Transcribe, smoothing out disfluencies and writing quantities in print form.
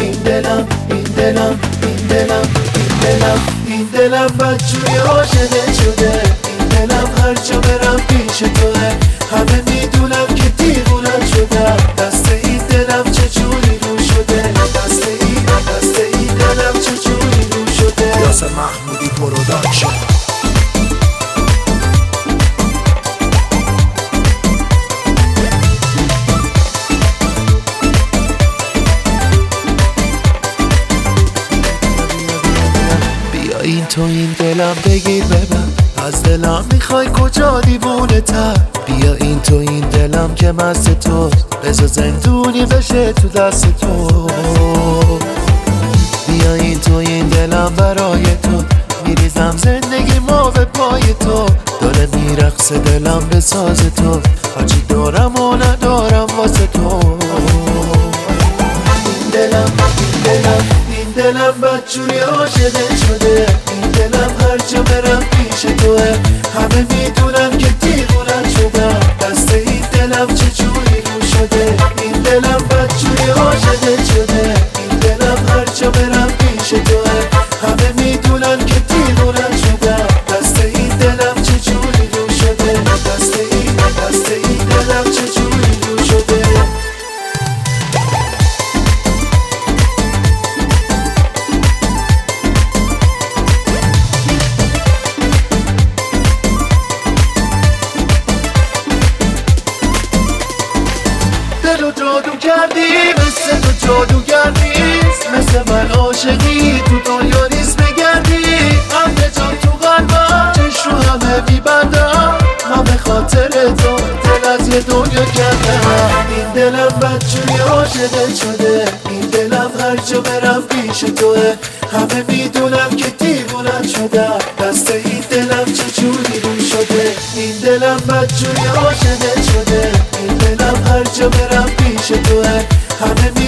این دلم این دلم این دلم این دلم این دلم بدجوری عاشقت شده. این دلم هر جا برم پیش توه، همه میدونم که دیوونت شدم. دست این دلم چجوری رو شده، دست این دلم چجوری رو شده. یاسر محمودی پروداکشن. این تو این دلم بگیر ببر، از دلم میخوای کجا دیوونه تر. بیا این تو این دلم که مست توست، بذار زندونی بشه تو دست تو. بیا این تو این دلم برای تو، میریزم زندگی ما به پای تو. داره میرقصه دلم به ساز تو، هرچی دارم و ندارم واسه تو. این دلم این دلم این دلم بدجوری عاشقت شده. این دلم هر جا برم پیش توه، همه میدونم که دیوونت شدم. دست این دلم چجوری رو شده. این دلم بدجوری عاشقت شده. این دلم هر جا برم پیش توه، همه میدونن که دیوونت شدم. دست این دلم چجوری رو شده. دست این دلم چجوری رو شده. دلو جادو کردی، مثل تو جادوگر نیست. مثل من عاشقی تو دنیا نیست بگردی. همه جان تو قلبم، چشم رو همه میبندم. من به خاطر تو دل از یه دنیا کردم. این دلم بدجوری عاشقت شده. این دلم هر جا برم پیش توه، همه میدونم که دیوونت شدم. دست این دلم چجوری رو شده. این دلم بدجوری عاشقت شده. این دلم هر جا برم پیش توه، همه